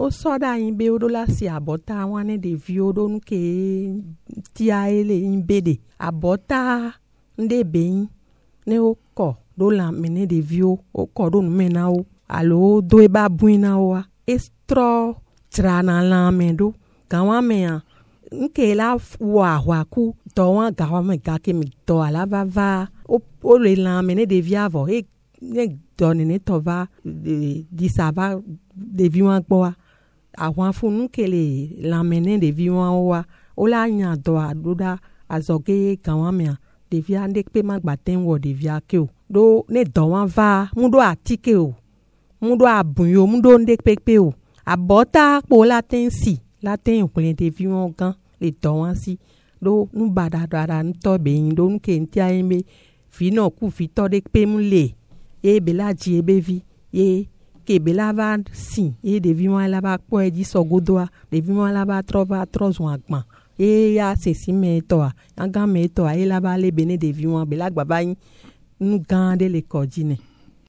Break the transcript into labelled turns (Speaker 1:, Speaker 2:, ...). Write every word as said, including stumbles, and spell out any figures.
Speaker 1: o soda in be o do la si abota wane de vi o do nuke tia ele in bede abota nde bein ne o ko do la mene de vi o o ko do mena o alo do e ba buina o estro trana la mendo gawa mea nke la wa wa ku to wa gawa me ga ke mi to ala va va o o le la mene de vi avo e ne donne ne to va di ça va de vi wa gbo àwọn funu kele la mene de vi wa wa o la nya do adoda azoge gawa mea de vi ande pe magbaten wo de vi akeo do ne do wa va mu do atike o mu do abun yo mu do nde pepe o abota po la ten si la ten ko le de vi won gan le do wan si do nu bada dada nto be yin do nke ntia eme fi no ku fi to de pe mu le e be la ji e be vi e ke be la va si e de vi won la ba po e di sogodoa de vi won la ba trova trozo agban e ya se si me to a gan me to a e la ba le bene de vi won be la gba ba yin nu gan de le ko ji ne